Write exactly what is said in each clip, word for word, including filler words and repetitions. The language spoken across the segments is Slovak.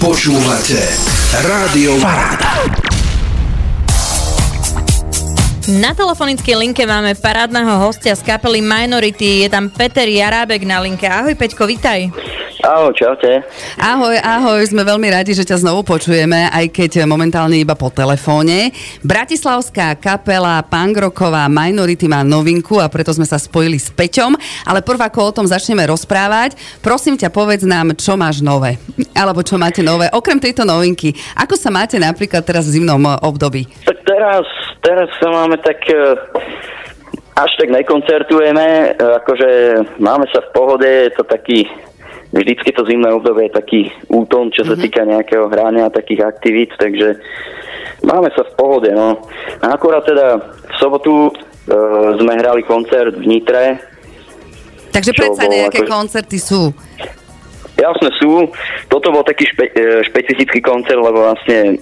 Počúvate Rádio Paráda. Na telefonickej linke máme parádneho hostia z kapely Minority. Je tam Peter Jarábek na linke. Ahoj Peťko, vitaj. Ahoj, čaute. Ahoj, ahoj, sme veľmi radi, že ťa znovu počujeme, aj keď momentálne iba po telefóne. Bratislavská kapela punkrocková Minority má novinku a preto sme sa spojili s Peťom, ale prv ako o tom začneme rozprávať, prosím ťa, povedz nám, čo máš nové, alebo čo máte nové, okrem tejto novinky. Ako sa máte napríklad teraz v zimnom období? Tak teraz, teraz sa máme tak... Až tak nekoncertujeme, akože máme sa v pohode, je to taký... Vždycky to zimné obdobie je taký úton, čo sa týka nejakého hrania a takých aktivít, takže máme sa v pohode, no. A akurát teda v sobotu e, sme hrali koncert v Nitre. Takže predsa nejaké ako... koncerty sú. Jasne sú. Toto bol taký špe, e, špecifický koncert, lebo vlastne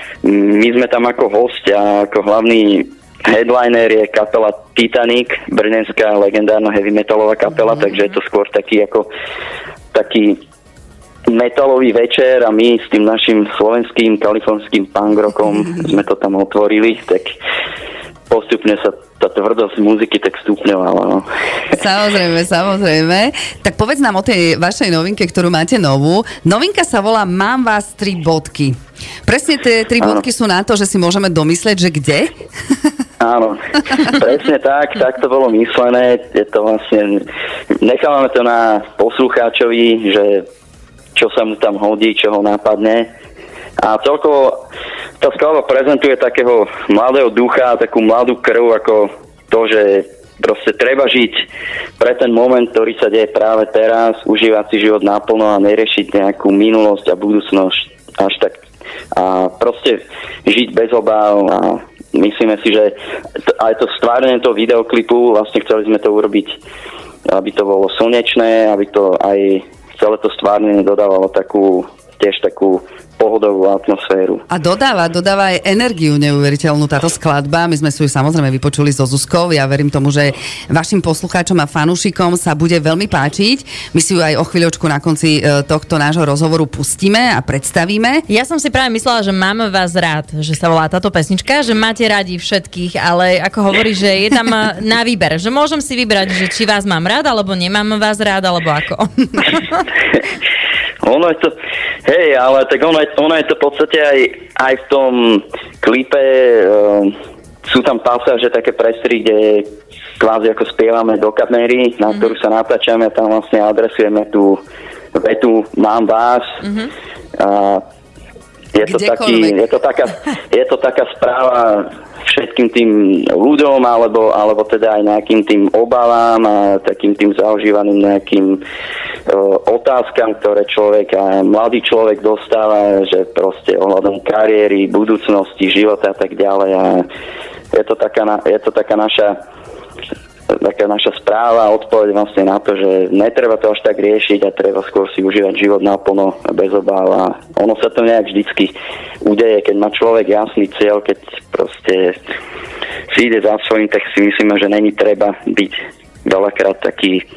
my sme tam ako host a ako hlavný headliner je kapela Titanic, brnenská legendárna heavy metalová kapela, mm-hmm. takže je to skôr taký ako taký metalový večer a my s tým našim slovenským kalifornským punk rockom sme to tam otvorili, tak postupne sa tá tvrdosť muziky tak stupňovala. No. Samozrejme, samozrejme. Tak povedz nám o tej vašej novinke, ktorú máte novú. Novinka sa volá Mám vás tri bodky. Presne tie tri Áno. bodky sú na to, že si môžeme domyslieť, že kde? Áno, presne tak, tak to bolo myslené. Je to vlastne, nechávame to na poslucháčovi, že čo sa mu tam hodí, čo ho napadne. A celkovo tá skladba prezentuje takého mladého ducha, takú mladú krv, ako to, že proste treba žiť pre ten moment, ktorý sa deje práve teraz, užívať si život naplno a neriešiť nejakú minulosť a budúcnosť až tak. A proste žiť bez obáv a myslíme si, že aj to stvárenie toho videoklipu, vlastne chceli sme to urobiť, aby to bolo slnečné, aby to aj celé to stvárnenie dodávalo takú, tiež takú pohodovú atmosféru. A dodáva, dodáva aj energiu neuveriteľnú táto skladba. My sme si ju samozrejme vypočuli so Zuzkou. Ja verím tomu, že vašim poslucháčom a fanúšikom sa bude veľmi páčiť. My si ju aj o chvíľočku na konci tohto nášho rozhovoru pustíme a predstavíme. Ja som si práve myslela, že Mám vás rád, že sa volá táto pesnička, že máte radi všetkých, ale ako hovorí, že je tam na výber, že môžem si vybrať, že či vás mám rád, alebo nemám vás rád, alebo ako. Ono je to, hej, ale tak ono je, ono je to v podstate aj, aj v tom klipe, um, sú tam pasáže také prestry, kde kvázi ako spievame do kamery, na ktorú sa natáčame a tam vlastne adresujeme tú vetu Mám vás. Mm-hmm. A je to, taký, je, to taká, je to taká správa všetkým tým ľuďom, alebo, alebo teda aj nejakým tým obavám a takým tým zaužívaným nejakým uh, otázkam, ktoré človek a mladý človek dostáva, že proste ohľadom kariéry, budúcnosti, života a tak ďalej. A je to taká, je to taká naša taká naša správa a odpoveď vlastne na to, že netreba to až tak riešiť a treba skôr si užívať život naplno a bez obáv a ono sa to nejak vždycky udeje, keď má človek jasný cieľ, keď proste si ide za svojím, tak si myslíme, že není treba byť veľakrát taký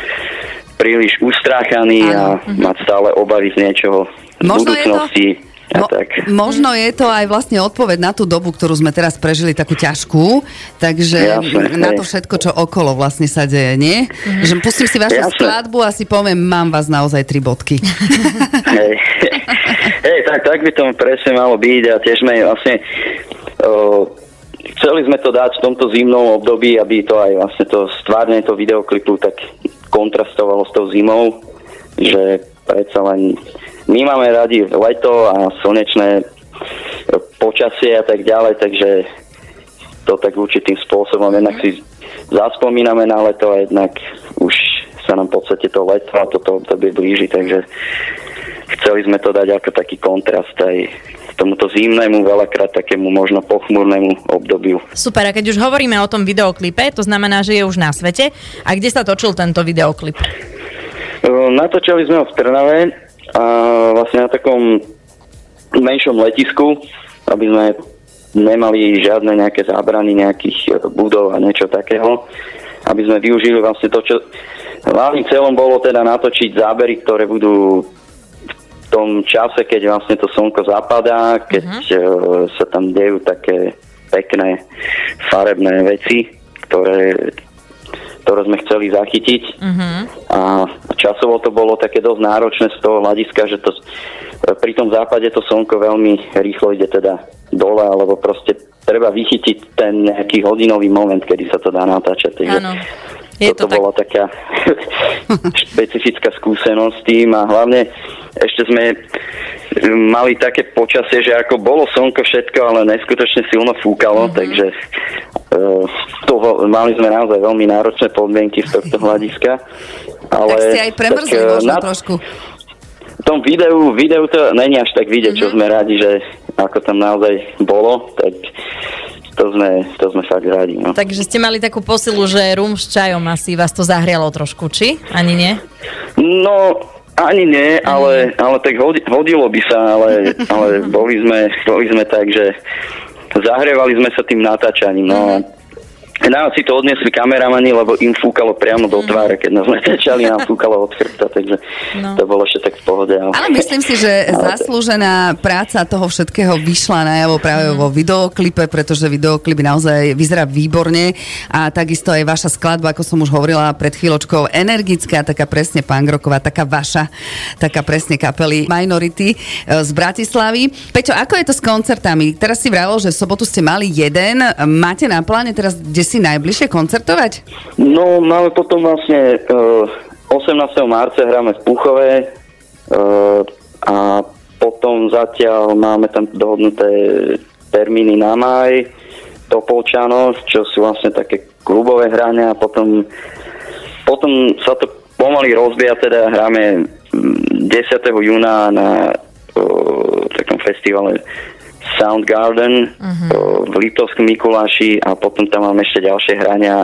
príliš ustráchaný a uh-huh. mať stále obavy z niečoho z možno budúcnosti. Mo- možno je to aj vlastne odpoveď na tú dobu, ktorú sme teraz prežili takú ťažkú, takže jasne, na to všetko, čo okolo vlastne sa deje, nie? Mm-hmm. Že pustím si vašu jasne. skladbu a si poviem, mám vás naozaj tri bodky. Hej, hey, tak, tak by to presne malo byť a tiež sme vlastne o, chceli sme to dať v tomto zimnom období, aby to aj vlastne to stvárne toho videoklipu tak kontrastovalo s tou zimou, že predsa len my máme radi leto a slnečné počasie a tak ďalej, takže to tak určitým spôsobom jednak si zaspomíname na leto a jednak už sa nám v podstate to leto a toto obdobie blíži, takže chceli sme to dať ako taký kontrast aj tomuto zimnému, veľakrát takému možno pochmúrnemu obdobiu. Super, a keď už hovoríme o tom videoklipe, to znamená, že je už na svete. A kde sa točil tento videoklip? Natočili sme ho v Trnave a vlastne na takom menšom letisku, aby sme nemali žiadne nejaké zábrany nejakých budov a niečo takého, aby sme využili vlastne to, čo hlavným cieľom bolo teda natočiť zábery, ktoré budú tom čase, keď vlastne to slnko zapadá, keď uh-huh. sa tam dejú také pekné farebné veci, ktoré, ktoré sme chceli zachytiť. Uh-huh. A časovo to bolo také dosť náročné z toho hľadiska, že to, pri tom západe to slnko veľmi rýchlo ide teda dole, alebo proste treba vychytiť ten nejaký hodinový moment, kedy sa to dá natáčať. Takže Je toto to tak... bola taká špecifická skúsenosť s tým a hlavne ešte sme mali také počasie, že ako bolo slnko všetko, ale neskutočne silno fúkalo, mm-hmm. takže uh, toho, mali sme naozaj veľmi náročné podmienky z tohto hľadiska. Ale, tak ste aj premrzli tak, možno na... trošku. V tom videu, videu to není až tak vidieť, mm-hmm. čo sme radi, že ako tam naozaj bolo, tak to sme, to sme fakt radi. No. Takže ste mali takú posilu, že rum s čajom asi vás to zahrialo trošku, či? Ani nie? No, ani nie, ani ale, nie. ale tak hodi, hodilo by sa, ale, ale boli, sme, boli sme tak, že zahrievali sme sa tým natáčaním. No. Mm-hmm. Nám si to odniesli kameramani, lebo im fúkalo priamo do tváre, keď nás natáčali, nám fúkalo od chrbta, takže no. to bolo ešte tak v pohode. Ale, ale myslím si, že zaslúžená práca toho všetkého vyšla najavo práve mm. vo videoklipe, pretože videoklip naozaj vyzerá výborne a takisto aj vaša skladba, ako som už hovorila pred chvíľočkou, energická, taká presne punkrocková, taká vaša, taká presne kapely Minority z Bratislavy. Peťo, ako je to s koncertami? Teraz si vravol, že v sobotu ste mali jeden. Máte na pláne teraz, kde si najbližšie koncertovať? No, máme potom vlastne uh, osemnásteho marca hráme v Púchove uh, a potom zatiaľ máme tam dohodnuté termíny na maj, Topolčano, čo sú vlastne také klubové hrania a potom, potom sa to pomaly rozbieha, teda hráme desiateho júna na uh, takom festivale Soundgarden uh-huh. v Liptovskom Mikuláši a potom tam máme ešte ďalšie hrania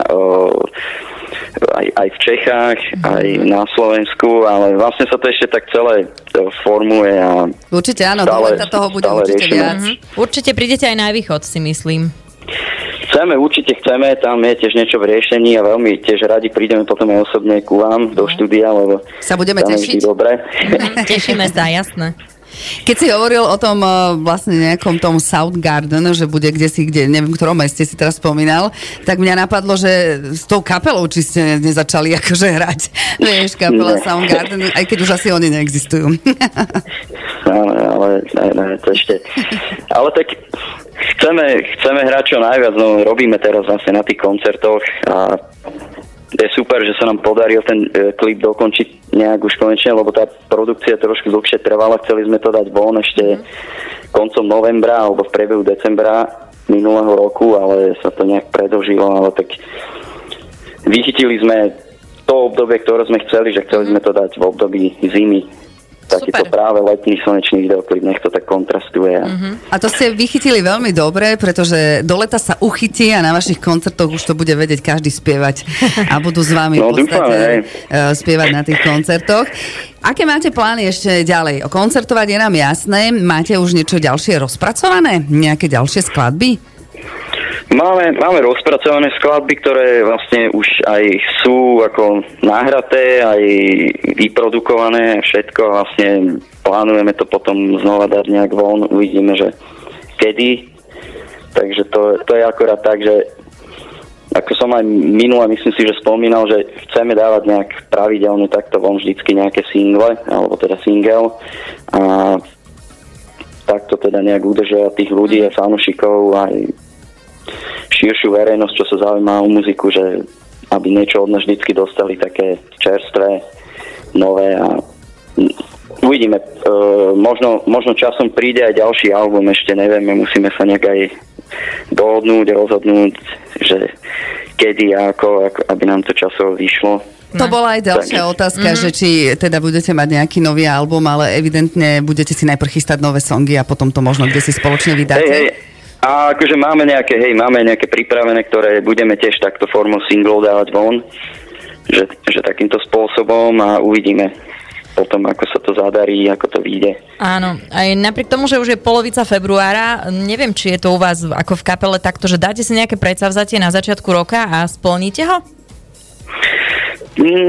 aj, aj v Čechách, uh-huh. aj na Slovensku, ale vlastne sa to ešte tak celé formuje a určite áno, stále, do toho bude určite riešime. Viac. Uh-huh. Určite prídete aj na východ, si myslím. Chceme, určite chceme, tam je tiež niečo v riešení a veľmi tiež radi prídeme potom aj osobne ku vám do štúdia, lebo sa budeme tam tešiť. Je dobre. Uh-huh. Tešíme sa, jasné. Keď si hovoril o tom vlastne nejakom tom Soundgarden, že bude kdesi, kde, neviem, v ktorom meste si teraz spomínal, tak mňa napadlo, že s tou kapelou či ste nezačali akože hrať. Vieš, kapela ne. Soundgarden, aj keď už asi oni neexistujú. Áno, ale ne, ne, to ešte. Ale tak chceme, chceme hrať čo najviac, no robíme teraz vlastne na tých koncertoch a je super, že sa nám podaril ten e, klip dokončiť nejak už konečne, lebo tá produkcia trošku dlhšie trvala. Chceli sme to dať von ešte mm. koncom novembra alebo v priebehu decembra minulého roku, ale sa to nejak predĺžilo, ale tak vychytili sme to obdobie, ktoré sme chceli, že chceli sme to dať v období zimy. Takýto práve letný slnečný videoklip, nech to tak kontrastuje. Uh-huh. A to ste vychytili veľmi dobre, pretože do leta sa uchytí a na vašich koncertoch už to bude vedieť každý spievať a budú s vami no, v podstate dúfam, spievať na tých koncertoch. Aké máte plány ešte ďalej? Koncertovať je nám jasné. Máte už niečo ďalšie rozpracované? Nejaké ďalšie skladby? Máme, máme rozpracované skladby, ktoré vlastne už aj sú ako nahraté, aj vyprodukované, všetko. Vlastne plánujeme to potom znova dať nejak von, uvidíme, že kedy. Takže to, to je akorát tak, že ako som aj minule, myslím si, že spomínal, že chceme dávať nejak pravidelne takto von vždycky nejaké single, alebo teda single. A takto teda nejak udržia tých ľudí a fanúšikov aj širšiu verejnosť, čo sa zaujíma o muziku, že aby niečo od nás vždycky dostali také čerstvé, nové a uvidíme. E, možno, možno časom príde aj ďalší album, ešte nevieme, musíme sa nejak aj dohodnúť, rozhodnúť, že kedy a ako, ako aby nám to časovo vyšlo. To bola aj ďalšia tak. otázka, mm-hmm. že či teda budete mať nejaký nový album, ale evidentne budete si najprv chystať nové songy a potom to možno kde si spoločne vydáte. Hey, hey. A akože máme nejaké, hej, máme nejaké pripravené, ktoré budeme tiež takto formou singlov dávať von, že, že takýmto spôsobom a uvidíme potom, ako sa to zadarí, ako to vyjde. Áno, aj napriek tomu, že už je polovica februára, neviem, či je to u vás ako v kapele takto, že dáte si nejaké predsavzatie na začiatku roka a splníte ho? No,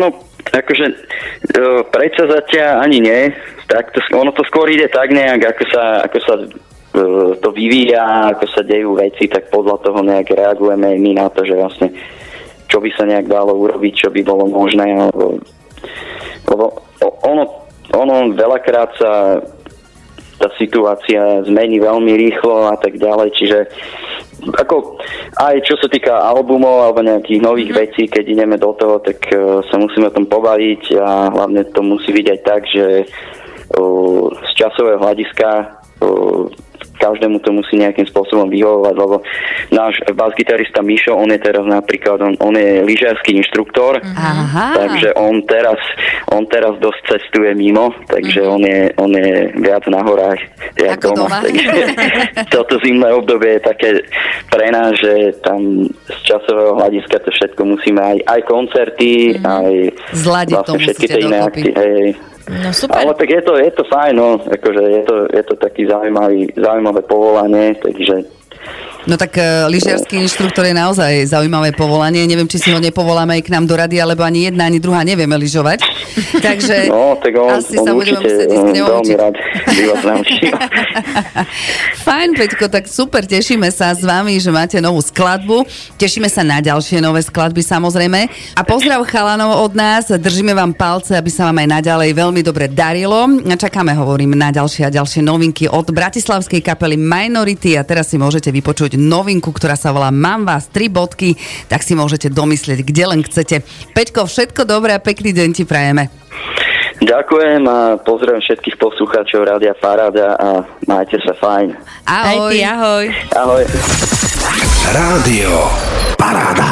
akože uh, predsazatia ani nie. Tak to, ono to skôr ide tak nejak, ako sa, ako sa uh, to vyvíja, ako sa dejú veci, tak podľa toho nejak reagujeme my na to, že vlastne čo by sa nejak dalo urobiť, čo by bolo možné, alebo, lebo ono, ono veľakrát sa tá situácia zmení veľmi rýchlo a tak ďalej, čiže ako aj čo sa týka albumov alebo nejakých nových mm. vecí, keď ideme do toho, tak uh, sa musíme o tom pobaviť a hlavne to musí byť aj tak, že uh, z časového hľadiska uh, každému to musí nejakým spôsobom vyhovovať, lebo náš bas-gitarista Mišo, on je teraz napríklad, on, on je lyžiarsky inštruktor, Aha. takže on teraz, on teraz dosť cestuje mimo, takže mm-hmm. on, je, on je viac na horách, jak Ako doma. doma. Takže toto zimné obdobie je také pre nás, že tam z časového hľadiska to všetko musíme aj, aj koncerty, mm-hmm. aj Zladiť vlastne to všetky musíte tie iné dokopy. akty. Hej. No super. Ale tak je to, je to fajn, no, akože je to, je to taký zaujímavý, zaujímavé povolanie, takže... No tak uh, lyžiarsky inštruktor je naozaj zaujímavé povolanie. Neviem, či si ho nepovoláme aj k nám do rady, alebo ani jedna, ani druhá nevieme lyžovať. Takže no, tak on, asi on sa budeme určite musieť ísť k nemu veľmi učiť. rád by vás naučil. Fajn, Peťko, tak super, tešíme sa s vami, že máte novú skladbu. Tešíme sa na ďalšie nové skladby, samozrejme. A pozdrav chalanov od nás, držíme vám palce, aby sa vám aj naďalej veľmi dobre darilo. Čakáme, hovorím, na ďalšie a ďalšie novinky od bratislavskej kapely Minority a teraz si môžete vypočuť novinku, ktorá sa volá Mám vás tri bodky, tak si môžete domyslieť, kde len chcete. Peťko, všetko dobré a pekný deň ti prajeme. Ďakujem a pozdravím všetkých poslucháčov Rádia Paráda a majte sa fajn. Aj Ahoj. ty, ahoj. Ahoj. Rádio Paráda.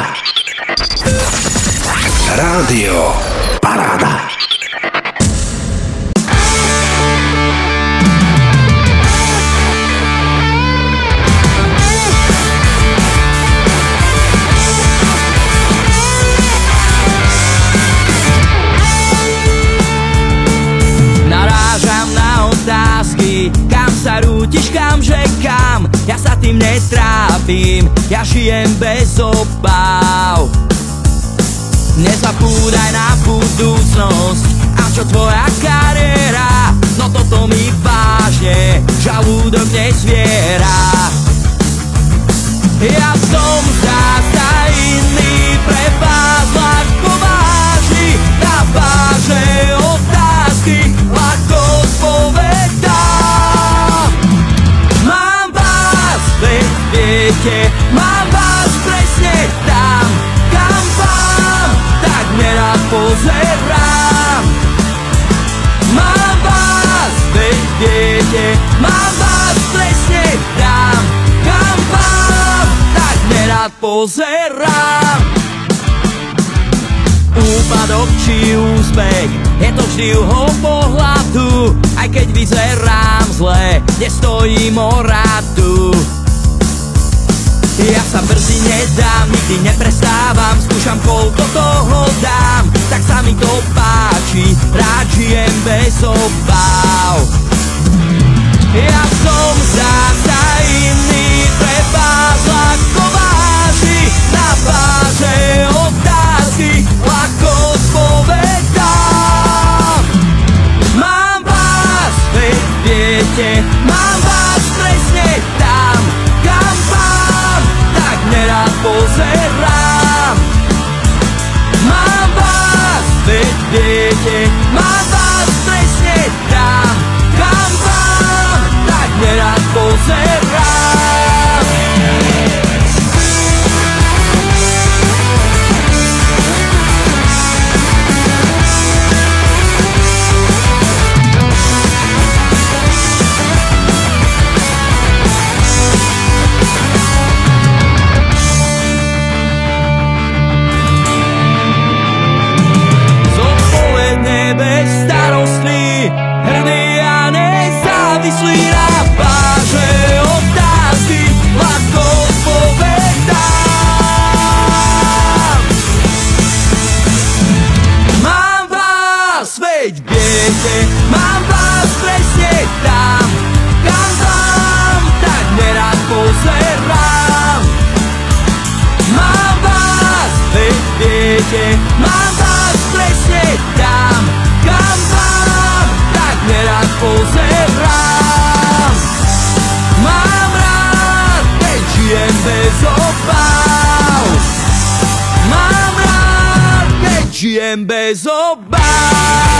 Rádio Paráda. Narážam na otázky, kam sa rútiš, kamže kam. Ja sa tým netrápim, ja žijem bez obáv. Nezapúdaj na budúcnosť, a čo tvoja kariéra? No toto mi vážne žalúdok nezviera. Ja som zasa iný, pre vás ľahko váži, na váže otázky ľahko odpovedá. Mám vás, veď viete, mám vás presne tam, kam vám tak nerad pozerám. Mám vás, veď viete, mám vás presne tam, kam vám tak nerad pozerám. Úpadok či úspech, je to vždy uhol pohľadu. Aj keď vyzerám zle, nestojím o radu. Ja sa brzy nedám, nikdy neprestávam, skúšam koľko toho dám, tak sa mi to páči, rád žijem bez obáv. Ja som zasa iný, pre vás ľahko váži, na váže otázky ľahko odpovedám. Mám vás, veď viete, mám vás presne tam, kam vám tak nerad pozerám. Mám vás, veď viete, mám vás presne tam, kam vám tak nerad pozerám. Zodpovedne bez starostný, hrdý a nezávislý, na váže otázky žijem bez obáv.